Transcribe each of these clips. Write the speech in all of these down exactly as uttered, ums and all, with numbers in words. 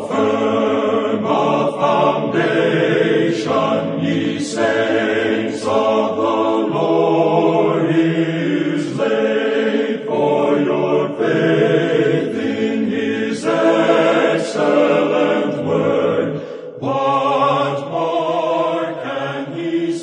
firm a foundation, ye saints of the Lord, is laid, for your faith in his excellent word. What more can he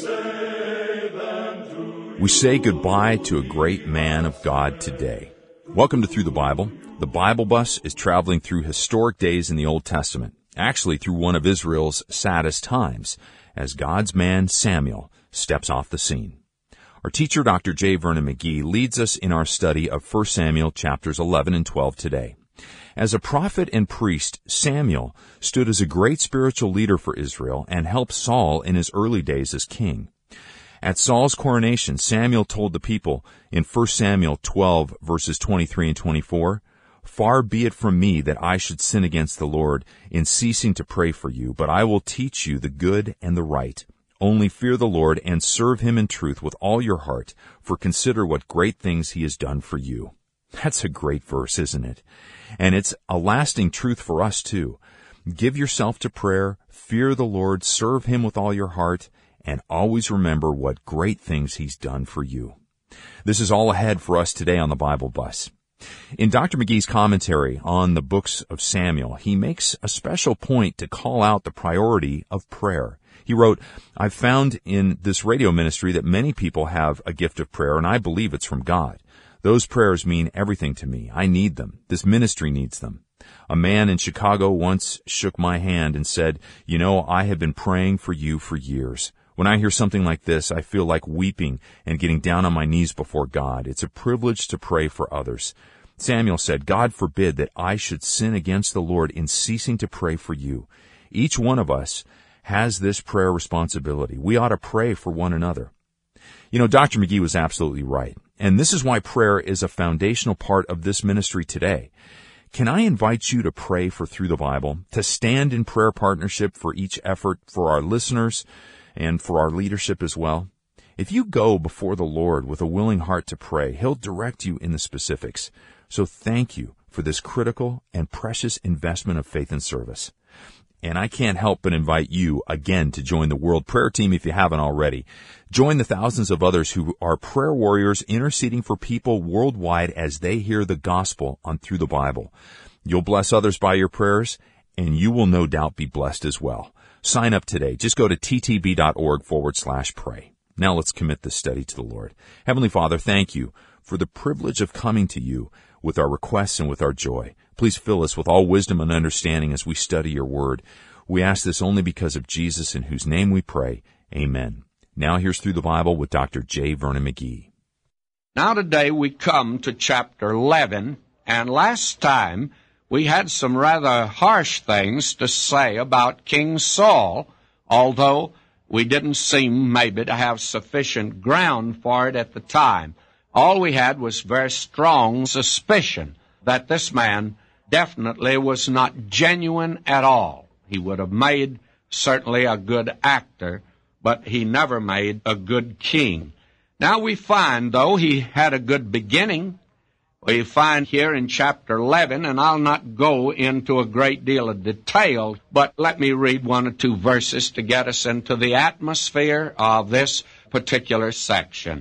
say than to We say goodbye to a great man of God today. Welcome to Through the Bible. The Bible Bus is traveling through historic days in the Old Testament, actually through one of Israel's saddest times, as God's man Samuel steps off the scene. Our teacher, Doctor J. Vernon McGee, leads us in our study of First Samuel chapters eleven and twelve today. As a prophet and priest, Samuel stood as a great spiritual leader for Israel and helped Saul in his early days as king. At Saul's coronation, Samuel told the people in First Samuel twelve, verses twenty-three and twenty-four, "Far be it from me that I should sin against the Lord in ceasing to pray for you, but I will teach you the good and the right. Only fear the Lord and serve him in truth with all your heart, for consider what great things he has done for you." That's a great verse, isn't it? And it's a lasting truth for us, too. Give yourself to prayer, fear the Lord, serve him with all your heart, and always remember what great things he's done for you. This is all ahead for us today on the Bible Bus. In Doctor McGee's commentary on the books of Samuel, he makes a special point to call out the priority of prayer. He wrote, "I've found in this radio ministry that many people have a gift of prayer, and I believe it's from God. Those prayers mean everything to me. I need them. This ministry needs them. A man in Chicago once shook my hand and said, 'You know, I have been praying for you for years. When I hear something like this, I feel like weeping and getting down on my knees before God. It's a privilege to pray for others.' Samuel said, 'God forbid that I should sin against the Lord in ceasing to pray for you.' Each one of us has this prayer responsibility. We ought to pray for one another." You know, Doctor McGee was absolutely right. And this is why prayer is a foundational part of this ministry today. Can I invite you to pray for Through the Bible, to stand in prayer partnership for each effort, for our listeners, and for our leadership as well? If you go before the Lord with a willing heart to pray, he'll direct you in the specifics. So thank you for this critical and precious investment of faith and service. And I can't help but invite you again to join the World Prayer Team if you haven't already. Join the thousands of others who are prayer warriors interceding for people worldwide as they hear the gospel on Through the Bible. You'll bless others by your prayers, and you will no doubt be blessed as well. Sign up today. Just go to ttb.org forward slash pray. Now let's commit this study to the Lord. Heavenly Father, thank you for the privilege of coming to you with our requests and with our joy. Please fill us with all wisdom and understanding as we study your word. We ask this only because of Jesus, in whose name we pray. Amen. Now here's Through the Bible with Doctor J. Vernon McGee. Now today we come to chapter eleven, and last time we had some rather harsh things to say about King Saul, although we didn't seem maybe to have sufficient ground for it at the time. All we had was very strong suspicion that this man definitely was not genuine at all. He would have made certainly a good actor, but he never made a good king. Now we find, though, he had a good beginning. We find here in chapter eleven, and I'll not go into a great deal of detail, but let me read one or two verses to get us into the atmosphere of this particular section.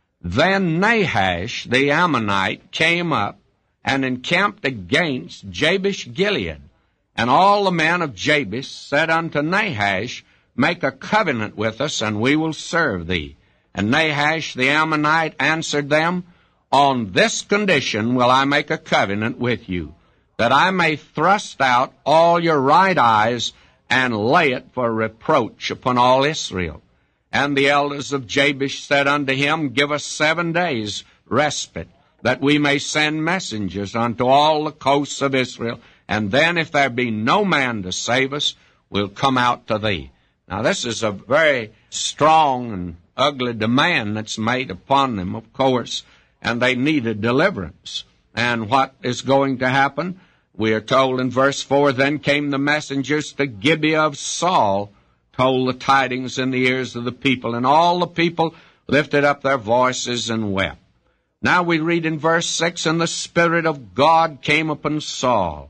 "Then Nahash the Ammonite came up and encamped against Jabesh Gilead. And all the men of Jabesh said unto Nahash, Make a covenant with us, and we will serve thee. And Nahash the Ammonite answered them, On this condition will I make a covenant with you, that I may thrust out all your right eyes and lay it for reproach upon all Israel. And the elders of Jabesh said unto him, Give us seven days respite, that we may send messengers unto all the coasts of Israel, and then if there be no man to save us, we'll come out to thee. Now this is a very strong and ugly demand that's made upon them, of course, and they needed deliverance. And what is going to happen? We are told in verse four, Then came the messengers to Gibeah of Saul, told the tidings in the ears of the people, and all the people lifted up their voices and wept. Now we read in verse six, And the Spirit of God came upon Saul,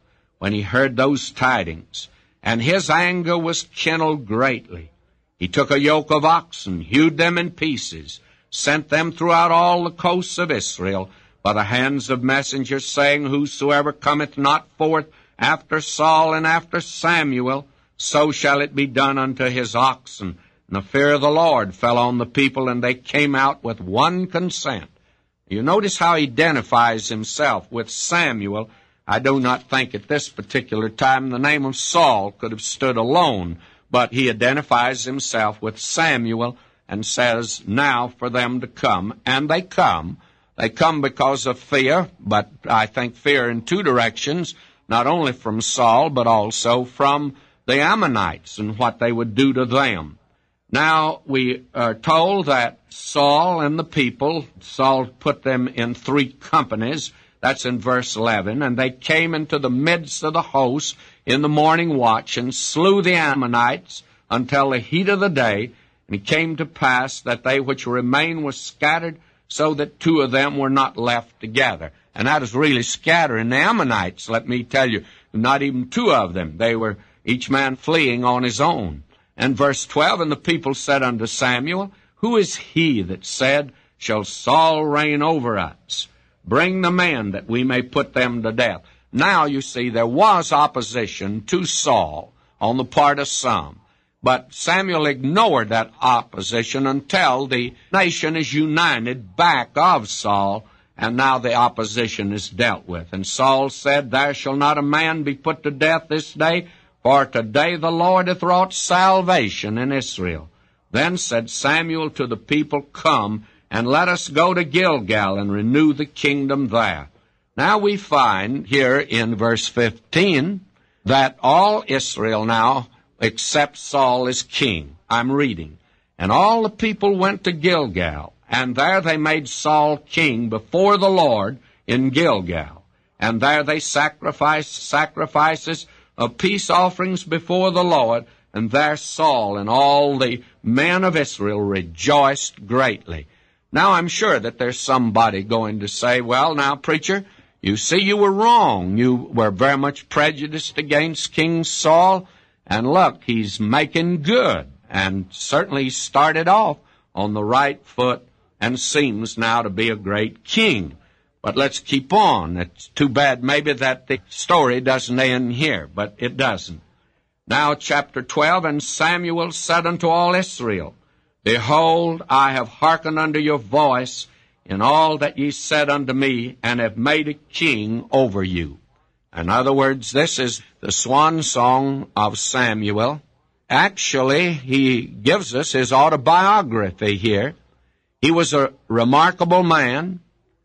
when he heard those tidings, and his anger was kindled greatly. He took a yoke of oxen, hewed them in pieces, sent them throughout all the coasts of Israel by the hands of messengers, saying, Whosoever cometh not forth after Saul and after Samuel, so shall it be done unto his oxen. And the fear of the Lord fell on the people, and they came out with one consent. You notice how he identifies himself with Samuel. I do not think at this particular time the name of Saul could have stood alone, but he identifies himself with Samuel and says, now for them to come. And they come. They come because of fear, but I think fear in two directions, not only from Saul, but also from the Ammonites and what they would do to them. Now, we are told that Saul and the people, Saul put them in three companies. That's in verse eleven. And they came into the midst of the host in the morning watch and slew the Ammonites until the heat of the day. And it came to pass that they which remained were scattered, so that two of them were not left together. And that is really scattering the Ammonites, let me tell you. Not even two of them. They were each man fleeing on his own. And verse twelve, And the people said unto Samuel, Who is he that said, Shall Saul reign over us? Bring the men that we may put them to death. Now, you see, there was opposition to Saul on the part of some. But Samuel ignored that opposition until the nation is united back of Saul, and now the opposition is dealt with. And Saul said, There shall not a man be put to death this day, for today the Lord hath wrought salvation in Israel. Then said Samuel to the people, Come, and let us go to Gilgal and renew the kingdom there. Now we find here in verse fifteen that all Israel now, except Saul, is king. I'm reading. And all the people went to Gilgal, and there they made Saul king before the Lord in Gilgal. And there they sacrificed sacrifices of peace offerings before the Lord, and there Saul and all the men of Israel rejoiced greatly. Now I'm sure that there's somebody going to say, Well, now, preacher, you see you were wrong. You were very much prejudiced against King Saul, and look, he's making good, and certainly started off on the right foot and seems now to be a great king. But let's keep on. It's too bad maybe that the story doesn't end here, but it doesn't. Now, chapter twelve, And Samuel said unto all Israel, Behold, I have hearkened unto your voice in all that ye said unto me, and have made a king over you. In other words, this is the swan song of Samuel. Actually, he gives us his autobiography here. He was a remarkable man,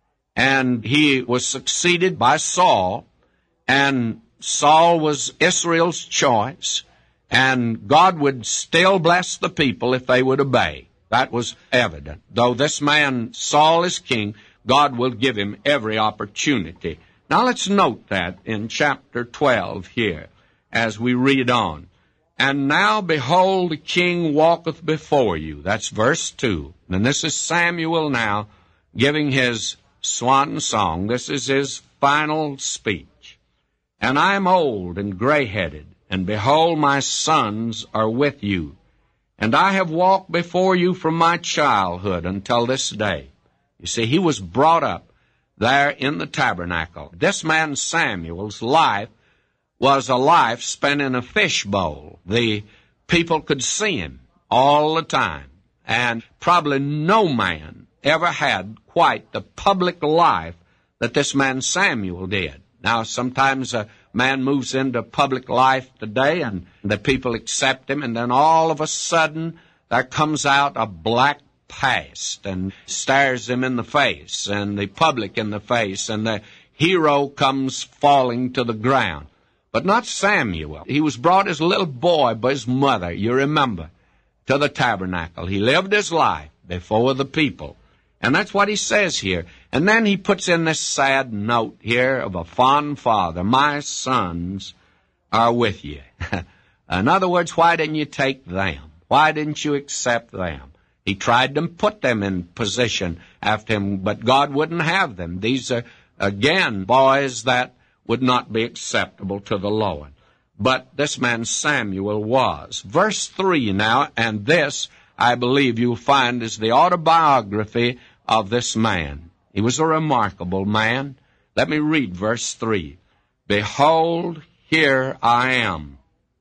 and he was succeeded by Saul, and Saul was Israel's choice, and God would still bless the people if they would obey. That was evident. Though this man, Saul, is king, God will give him every opportunity. Now let's note that in chapter twelve here, as we read on. And now, behold, the king walketh before you. That's verse two. And this is Samuel now giving his swan song. This is his final speech. And I am old and gray-headed, and behold, my sons are with you. And I have walked before you from my childhood until this day. You see, he was brought up there in the tabernacle. This man Samuel's life was a life spent in a fishbowl. The people could see him all the time. And probably no man ever had quite the public life that this man Samuel did. Now, sometimes a man moves into public life today and the people accept him, and then all of a sudden there comes out a black past and stares him in the face, and the public in the face, and the hero comes falling to the ground. But not Samuel. He was brought as a little boy by his mother, you remember, to the tabernacle. He lived his life before the people. And that's what he says here. And then he puts in this sad note here of a fond father. My sons are with you. In other words, why didn't you take them? Why didn't you accept them? He tried to put them in position after him, but God wouldn't have them. These are, again, boys that would not be acceptable to the Lord. But this man Samuel was. Verse three now, and this, I believe you'll find, is the autobiography of this man. He was a remarkable man. Let me read verse three. Behold, here I am.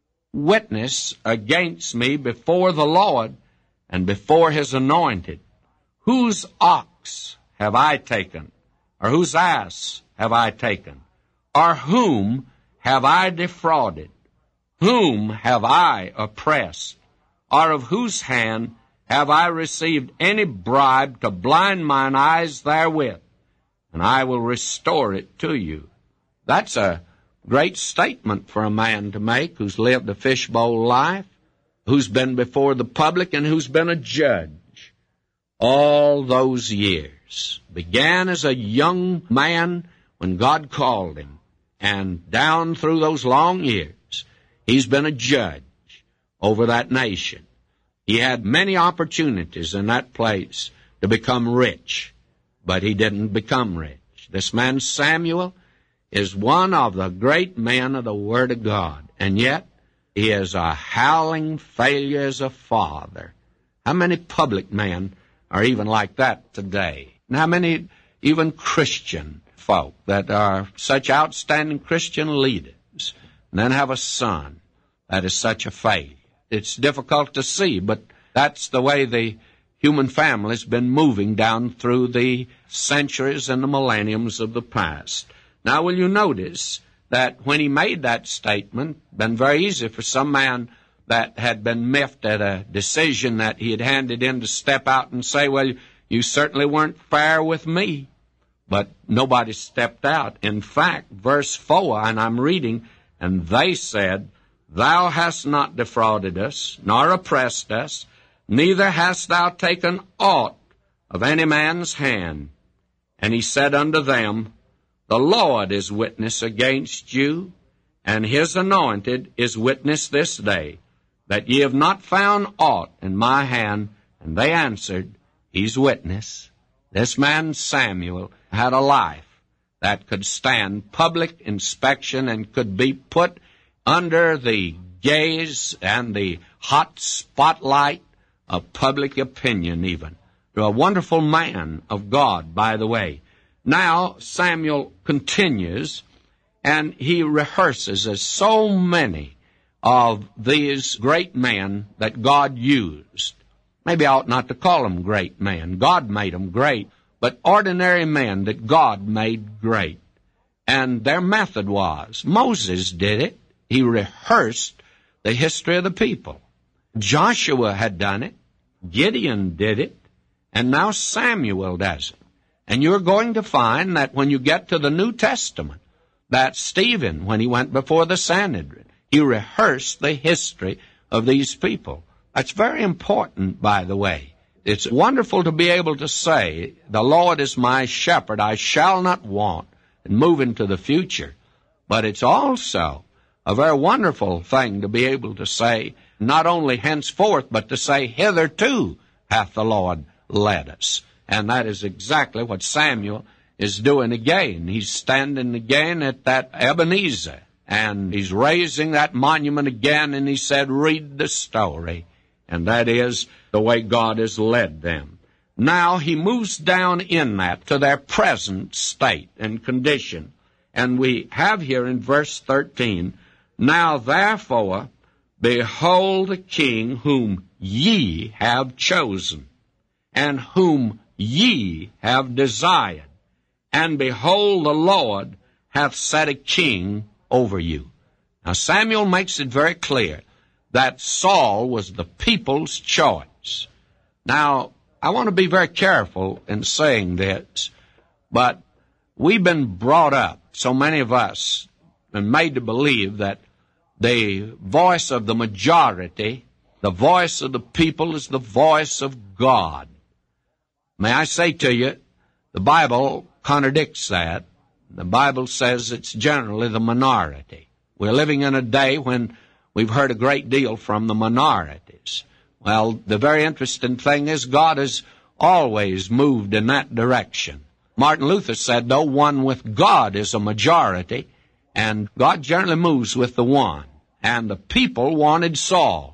Witness against me before the Lord and before his anointed. Whose ox have I taken? Or whose ass have I taken? Or whom have I defrauded? Whom have I oppressed? Or of whose hand have I received any bribe to blind mine eyes therewith? And I will restore it to you. That's a great statement for a man to make who's lived a fishbowl life, who's been before the public, and who's been a judge all those years. Began as a young man when God called him, and down through those long years, he's been a judge over that nation. He had many opportunities in that place to become rich, but he didn't become rich. This man Samuel is one of the great men of the Word of God, and yet he is a howling failure as a father. How many public men are even like that today? And how many even Christian folk that are such outstanding Christian leaders and then have a son that is such a failure? It's difficult to see, but that's the way the human family's been moving down through the centuries and the millenniums of the past. Now, will you notice that when he made that statement, it been very easy for some man that had been miffed at a decision that he had handed in to step out and say, well, you certainly weren't fair with me. But nobody stepped out. In fact, verse four, and I'm reading, and they said, Thou hast not defrauded us, nor oppressed us, neither hast thou taken aught of any man's hand. And he said unto them, The Lord is witness against you, and his anointed is witness this day, that ye have not found aught in my hand. And they answered, He's witness. This man Samuel had a life that could stand public inspection and could be put under the gaze and the hot spotlight of public opinion even. To a wonderful man of God, by the way. Now Samuel continues, and he rehearses as so many of these great men that God used. Maybe I ought not to call them great men. God made them great, but ordinary men that God made great. And their method was, Moses did it. He rehearsed the history of the people. Joshua had done it. Gideon did it. And now Samuel does it. And you're going to find that when you get to the New Testament, that Stephen, when he went before the Sanhedrin, he rehearsed the history of these people. That's very important, by the way. It's wonderful to be able to say, the Lord is my shepherd, I shall not want, and move into the future. But it's also a very wonderful thing to be able to say, not only henceforth, but to say, hitherto hath the Lord led us. And that is exactly what Samuel is doing again. He's standing again at that Ebenezer, and he's raising that monument again, and he said, read the story. And that is the way God has led them. Now he moves down in that to their present state and condition. And we have here in verse thirteen, Now therefore, behold the king whom ye have chosen, and whom ye have desired. And behold, the Lord hath set a king over you. Now Samuel makes it very clear that Saul was the people's choice. Now, I want to be very careful in saying this, but we've been brought up, so many of us, and made to believe that the voice of the majority, the voice of the people, is the voice of God. May I say to you, the Bible contradicts that. The Bible says it's generally the minority. We're living in a day when we've heard a great deal from the minorities. Well, the very interesting thing is God has always moved in that direction. Martin Luther said, though one with God is a majority, And God generally moves with the one. And the people wanted Saul.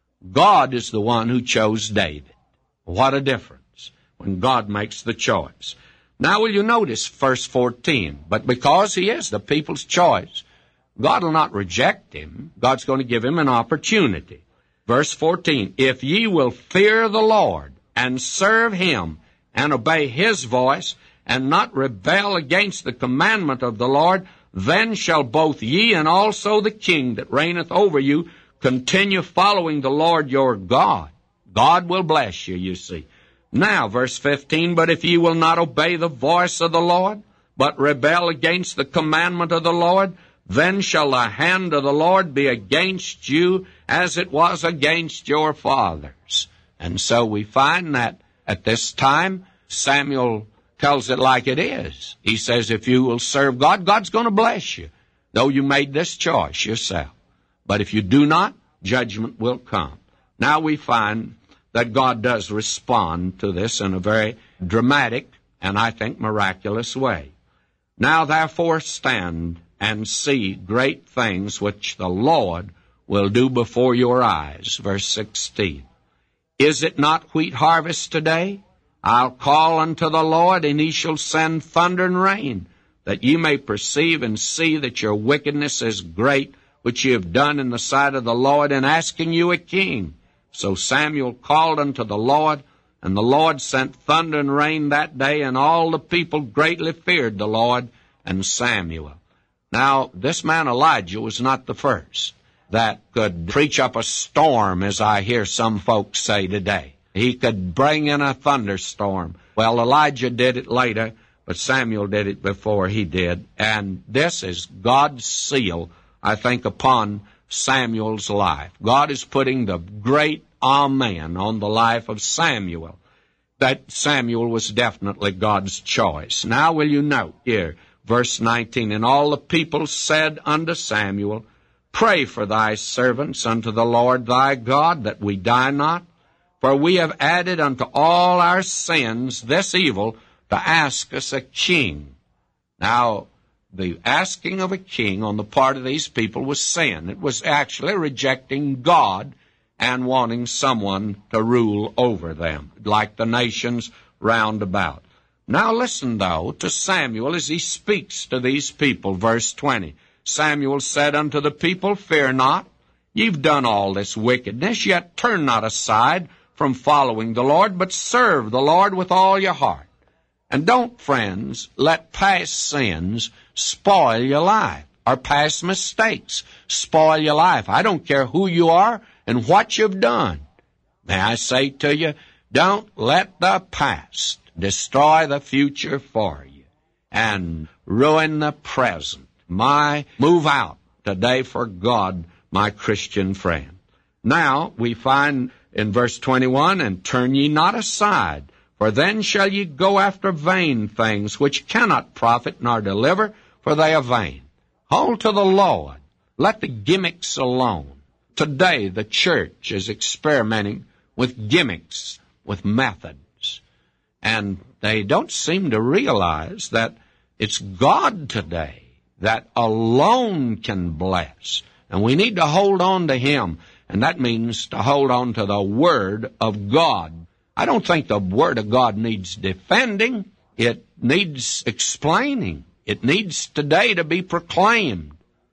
God is the one who chose David. What a difference when God makes the choice. Now will you notice verse fourteen? But because he is the people's choice, God will not reject him. God's going to give him an opportunity. Verse fourteen, if ye will fear the Lord and serve him and obey his voice and not rebel against the commandment of the Lord, then shall both ye and also the king that reigneth over you continue following the Lord your God. God will bless you, you see. Now, verse fifteen, but if ye will not obey the voice of the Lord, but rebel against the commandment of the Lord, then shall the hand of the Lord be against you as it was against your fathers. And so we find that at this time, Samuel tells it like it is. He says, if you will serve God, God's going to bless you, though you made this choice yourself. But if you do not, judgment will come. Now we find that God does respond to this in a very dramatic and I think miraculous way. Now therefore stand and see great things which the Lord will do before your eyes. Verse sixteen. Is it not wheat harvest today? I'll call unto the Lord, and he shall send thunder and rain, that ye may perceive and see that your wickedness is great, which ye have done in the sight of the Lord, in asking you a king. So Samuel called unto the Lord, and the Lord sent thunder and rain that day, and all the people greatly feared the Lord and Samuel. Now, this man Elijah was not the first that could preach up a storm, as I hear some folks say today. He could bring in a thunderstorm. Well, Elijah did it later, but Samuel did it before he did. And this is God's seal, I think, upon Samuel's life. God is putting the great amen on the life of Samuel, that Samuel was definitely God's choice. Now will you note here, verse nineteen, and all the people said unto Samuel, pray for thy servants unto the Lord thy God, that we die not. For we have added unto all our sins this evil, to ask us a king. Now, the asking of a king on the part of these people was sin. It was actually rejecting God and wanting someone to rule over them, like the nations round about. Now listen, though, to Samuel as he speaks to these people. Verse twenty, Samuel said unto the people, fear not, ye've done all this wickedness, yet turn not aside from following the Lord, but serve the Lord with all your heart. And don't, friends, let past sins spoil your life, or past mistakes spoil your life. I don't care who you are and what you've done. May I say to you, don't let the past destroy the future for you and ruin the present. My move out today for God, my Christian friend. Now we find in verse twenty-one, and turn ye not aside, for then shall ye go after vain things, which cannot profit nor deliver, for they are vain. Hold to the Lord. Let the gimmicks alone. Today the church is experimenting with gimmicks, with methods, and they don't seem to realize that it's God today that alone can bless, and we need to hold on to him. And that means to hold on to the Word of God. I don't think the Word of God needs defending. It needs explaining. It needs today to be proclaimed.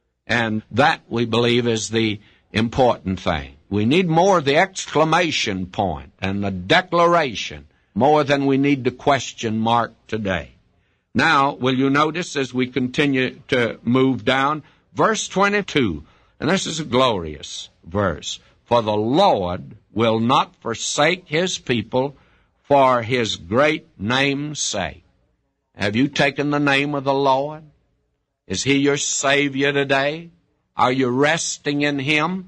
And that, we believe, is the important thing. We need more of the exclamation point and the declaration, more than we need the question mark today. Now, will you notice as we continue to move down, verse twenty-two, and this is a glorious verse. For the Lord will not forsake his people for his great name's sake. Have you taken the name of the Lord? Is he your Savior today? Are you resting in him?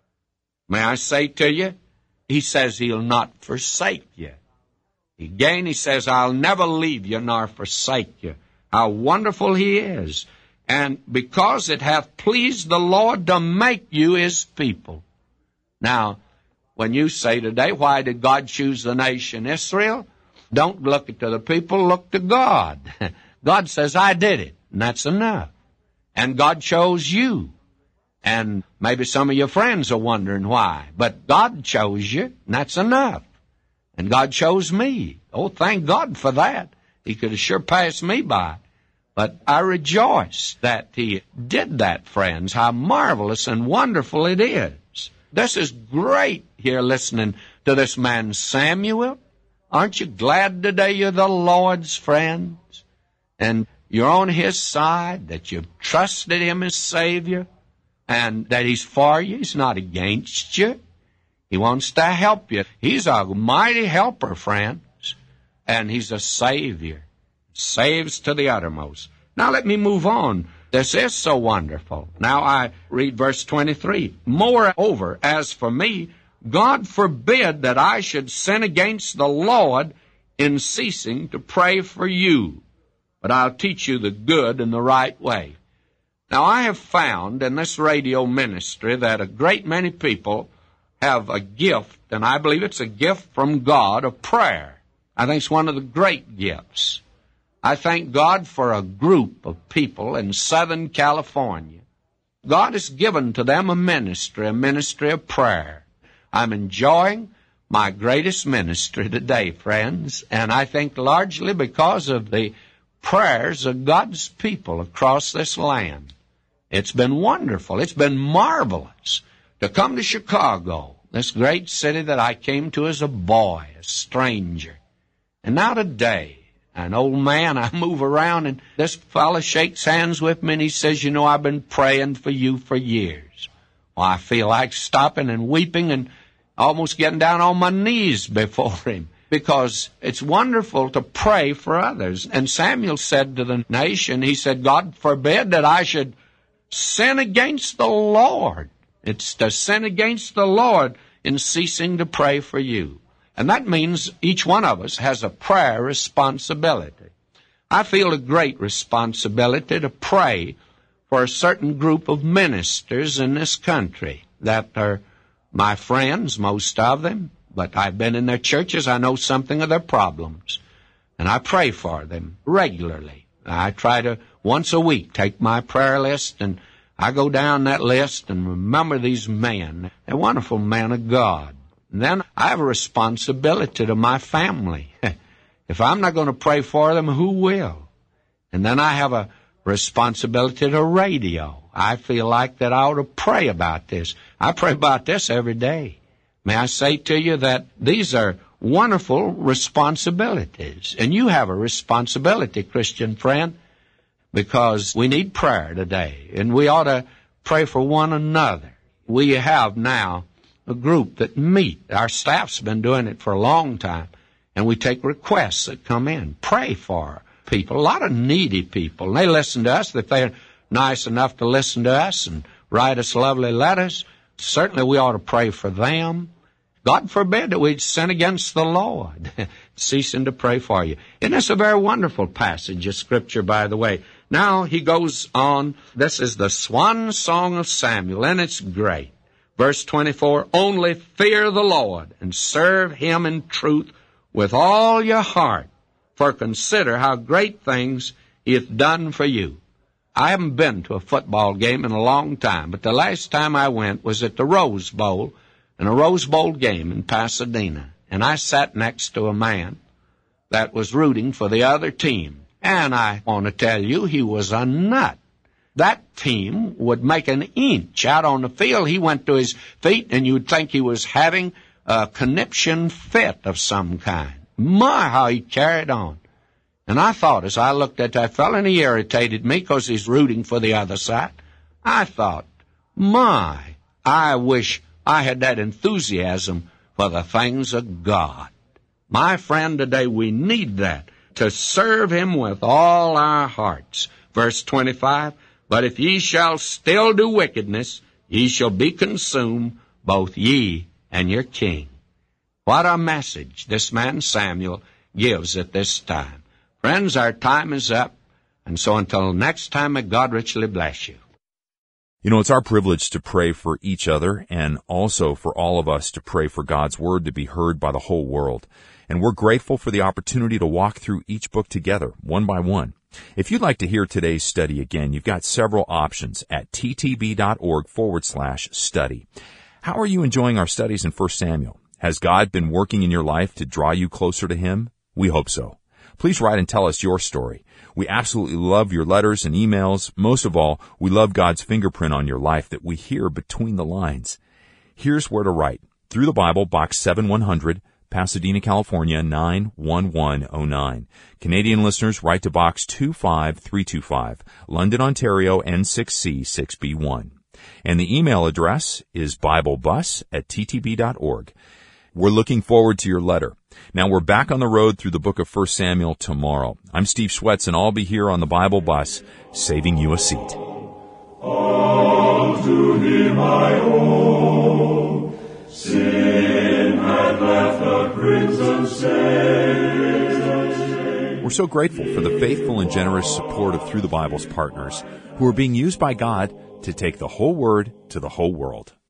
May I say to you, he says he'll not forsake you. Again, he says, I'll never leave you nor forsake you. How wonderful he is. And because it hath pleased the Lord to make you his people. Now, when you say today, why did God choose the nation Israel? Don't look to the people, look to God. God says, I did it, and that's enough. And God chose you. And maybe some of your friends are wondering why. But God chose you, and that's enough. And God chose me. Oh, thank God for that. He could have sure passed me by. But I rejoice that He did that, friends. How marvelous and wonderful it is. This is great here listening to this man Samuel. Aren't you glad today you're the Lord's friends? And you're on His side, that you've trusted Him as Savior, and that He's for you. He's not against you. He wants to help you. He's a mighty helper, friends, and He's a Savior. Saves to the uttermost. Now let me move on. This is so wonderful. Now I read verse twenty-three. Moreover, as for me, God forbid that I should sin against the Lord in ceasing to pray for you. But I'll teach you the good and the right way. Now I have found in this radio ministry that a great many people have a gift, and I believe it's a gift from God, of prayer. I think it's one of the great gifts. I thank God for a group of people in Southern California. God has given to them a ministry, a ministry of prayer. I'm enjoying my greatest ministry today, friends, and I think largely because of the prayers of God's people across this land. It's been wonderful. It's been marvelous to come to Chicago, this great city that I came to as a boy, a stranger. And now today, an old man, I move around, and this fellow shakes hands with me, and he says, you know, I've been praying for you for years. Well, I feel like stopping and weeping and almost getting down on my knees before him, because it's wonderful to pray for others. And Samuel said to the nation, he said, God forbid that I should sin against the Lord. It's to sin against the Lord in ceasing to pray for you. And that means each one of us has a prayer responsibility. I feel a great responsibility to pray for a certain group of ministers in this country that are my friends, most of them, but I've been in their churches. I know something of their problems, and I pray for them regularly. I try to, once a week, take my prayer list, and I go down that list and remember these men. They're wonderful men of God. And then I have a responsibility to my family. If I'm not going to pray for them, who will? And then I have a responsibility to radio. I feel like that I ought to pray about this. I pray about this every day. May I say to you that these are wonderful responsibilities. And you have a responsibility, Christian friend, because we need prayer today. And we ought to pray for one another. We have now a group that meet. Our staff's been doing it for a long time. And we take requests that come in. Pray for people. A lot of needy people. And they listen to us. If they're nice enough to listen to us and write us lovely letters, certainly we ought to pray for them. God forbid that we'd sin against the Lord, ceasing to pray for you. And it's a very wonderful passage of Scripture, by the way. Now he goes on. This is the swan song of Samuel, and it's great. Verse twenty-four, only fear the Lord and serve Him in truth with all your heart, for consider how great things He hath done for you. I haven't been to a football game in a long time, but the last time I went was at the Rose Bowl, in a Rose Bowl game in Pasadena. And I sat next to a man that was rooting for the other team. And I want to tell you, he was a nut. That team would make an inch out on the field. He went to his feet, and you would think he was having a conniption fit of some kind. My, how he carried on. And I thought, as I looked at that fellow, and he irritated me because he's rooting for the other side, I thought, my, I wish I had that enthusiasm for the things of God. My friend, today we need that, to serve Him with all our hearts. Verse twenty-five, but if ye shall still do wickedness, ye shall be consumed, both ye and your king. What a message this man Samuel gives at this time. Friends, our time is up, and so until next time, may God richly bless you. You know, it's our privilege to pray for each other and also for all of us to pray for God's Word to be heard by the whole world. And we're grateful for the opportunity to walk through each book together, one by one. If you'd like to hear today's study again, you've got several options at ttb.org forward slash study. How are you enjoying our studies in First Samuel? Has God been working in your life to draw you closer to Him? We hope so. Please write and tell us your story. We absolutely love your letters and emails. Most of all, we love God's fingerprint on your life that we hear between the lines. Here's where to write. Through the Bible, Box seven one hundred, Pasadena, California, nine one one oh nine. Canadian listeners, write to Box two five three two five, London, Ontario, N six C six B one. And the email address is biblebus at ttb dot org. We're looking forward to your letter. Now, we're back on the road through the book of First Samuel tomorrow. I'm Steve Schwetz, and I'll be here on the Bible Bus, saving you a seat. All to Him I owe. Sin had left a crimson stain. We're so grateful for the faithful and generous support of Through the Bible's partners, who are being used by God to take the whole Word to the whole world.